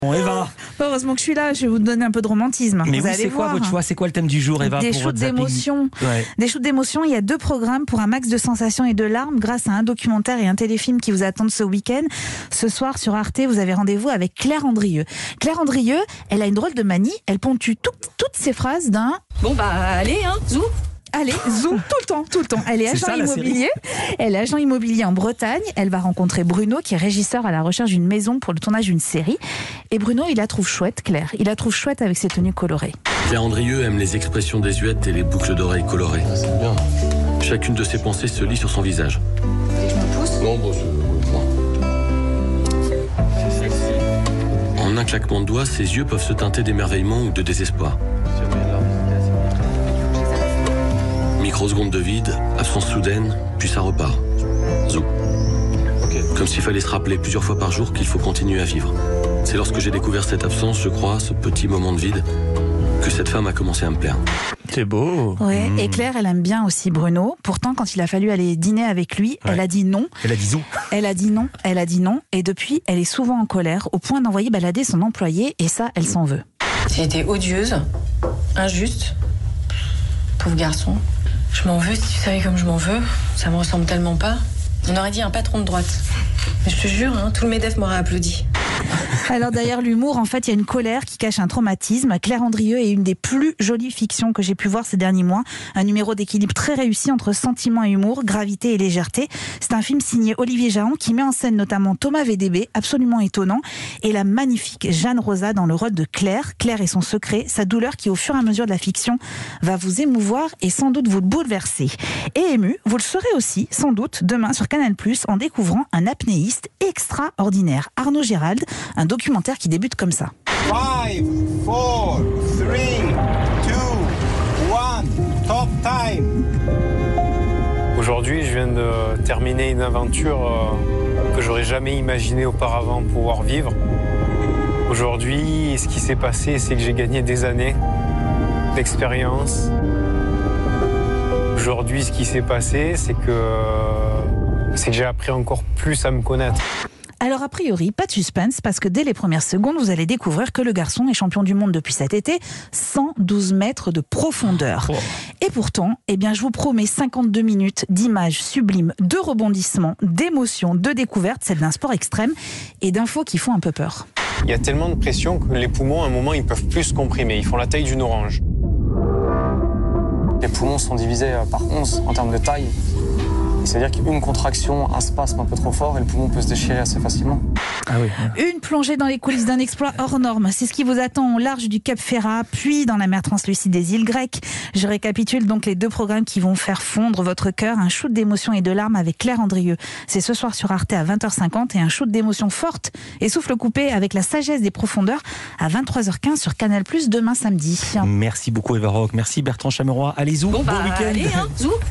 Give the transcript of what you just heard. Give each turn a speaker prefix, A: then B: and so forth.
A: Bon, Eva.
B: Heureusement que je suis là, je vais vous donner un peu de romantisme.
A: Mais
B: vous
A: oui,
B: allez
A: c'est quoi
B: voir.
A: votre choix? C'est quoi le thème du jour, Eva?
B: Des
A: pour
B: shoots
A: votre zapping
B: d'émotions.
A: Ouais.
B: Des shoots d'émotions, il y a 2 programmes pour un max de sensations et de larmes grâce à un documentaire et un téléfilm qui vous attendent ce week-end. Ce soir sur Arte, vous avez rendez-vous avec Claire Andrieux. Claire Andrieux, elle a une drôle de manie, elle ponctue toutes ses phrases d'un...
C: Bon bah allez, zou.
B: Allez, zoom, tout le temps. Elle est agent immobilier. Elle est agent immobilier en Bretagne. Elle va rencontrer Bruno, qui est régisseur à la recherche d'une maison pour le tournage d'une série. Et Bruno, il la trouve chouette, Claire. Il la trouve chouette avec ses tenues colorées.
D: Claire Andrieux aime les expressions désuètes et les boucles d'oreilles colorées.
E: C'est bien.
D: Chacune de ses pensées se lit sur son visage.
C: Vous voulez que je me pousse?
E: Non, bon, c'est sexy.
D: En un claquement de doigts, ses yeux peuvent se teinter d'émerveillement ou de désespoir. Microsecondes de vide, absence soudaine, puis ça repart. Zou. Comme s'il fallait se rappeler plusieurs fois par jour qu'il faut continuer à vivre. C'est lorsque j'ai découvert cette absence, je crois, ce petit moment de vide, que cette femme a commencé à me plaire.
A: C'est beau.
B: Ouais. Et Claire, elle aime bien aussi Bruno. Pourtant, quand il a fallu aller dîner avec lui, elle a dit non.
A: Elle a dit zou.
B: Elle a dit non. Et depuis, elle est souvent en colère, au point d'envoyer balader son employé. Et ça, elle s'en veut.
C: J'ai été odieuse, injuste. Pauvre garçon. Je m'en veux, si tu savais comme je m'en veux. Ça me ressemble tellement pas. On aurait dit un patron de droite. Mais je te jure, tout le MEDEF m'aurait applaudi.
B: Alors derrière l'humour, en fait, il y a une colère qui cache un traumatisme. Claire Andrieux est une des plus jolies fictions que j'ai pu voir ces derniers mois. Un numéro d'équilibre très réussi entre sentiment et humour, gravité et légèreté. C'est un film signé Olivier Jahan qui met en scène notamment Thomas VDB, absolument étonnant, et la magnifique Jeanne Rosa dans le rôle de Claire. Claire et son secret, sa douleur qui au fur et à mesure de la fiction va vous émouvoir et sans doute vous bouleverser. Et ému, vous le serez aussi, sans doute, demain sur Canal+, en découvrant un apnéiste extraordinaire, Arnaud Gérald, un documentaire qui débute comme ça.
F: 5, 4, 3, 2, 1, top time.
G: Aujourd'hui, je viens de terminer une aventure que j'aurais jamais imaginé auparavant pouvoir vivre. Aujourd'hui, ce qui s'est passé, c'est que j'ai gagné des années d'expérience. Aujourd'hui, ce qui s'est passé, c'est que j'ai appris encore plus à me connaître.
B: Alors a priori, pas de suspense, parce que dès les premières secondes, vous allez découvrir que le garçon est champion du monde depuis cet été, 112 mètres de profondeur. Et pourtant, je vous promets 52 minutes d'images sublimes, de rebondissements, d'émotions, de découvertes, celle d'un sport extrême et d'infos qui font un peu peur.
G: Il y a tellement de pression que les poumons, à un moment, ils peuvent plus se comprimer. Ils font la taille d'une orange.
H: Les poumons sont divisés par 11 en termes de taille. C'est-à-dire qu'une contraction, un spasme un peu trop fort et le poumon peut se déchirer assez facilement.
A: Ah oui.
B: Une plongée dans les coulisses d'un exploit hors norme. C'est ce qui vous attend au large du Cap Ferrat, puis dans la mer translucide des îles grecques. Je récapitule donc les 2 programmes qui vont faire fondre votre cœur. Un shoot d'émotions et de larmes avec Claire Andrieux. C'est ce soir sur Arte à 20h50 et un shoot d'émotions fortes et souffle coupé avec la sagesse des profondeurs à 23h15 sur Canal+, demain samedi.
A: Merci beaucoup, Eva Rock. Merci, Bertrand Chameroy. Allez, zou.
C: Bon
A: Bon
C: bah
A: week-end.
C: allez, zou.